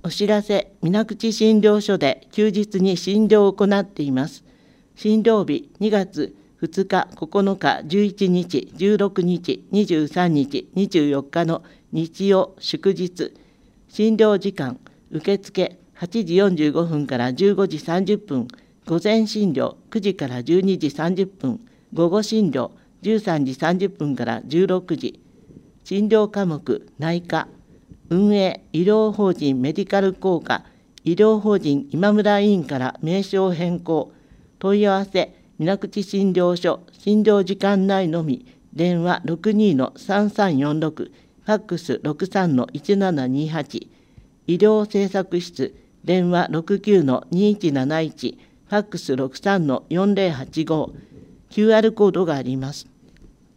お知らせ、水口診療所で休日に診療を行っています。診療日2月2日、9日、11日、16日、23日、24日の日曜、祝日。診療時間、受付8時45分から15時30分、午前診療9時から12時30分、午後診療13時30分から16時。診療科目、内科。運営、医療法人メディカル効果、医療法人今村医院から名称変更。問い合わせ、水口診療所、診療時間内のみ、電話 62-3346、ファックス 63-1728、医療政策室、電話 69-2171、ファックス 63-4085、QR コードがあります。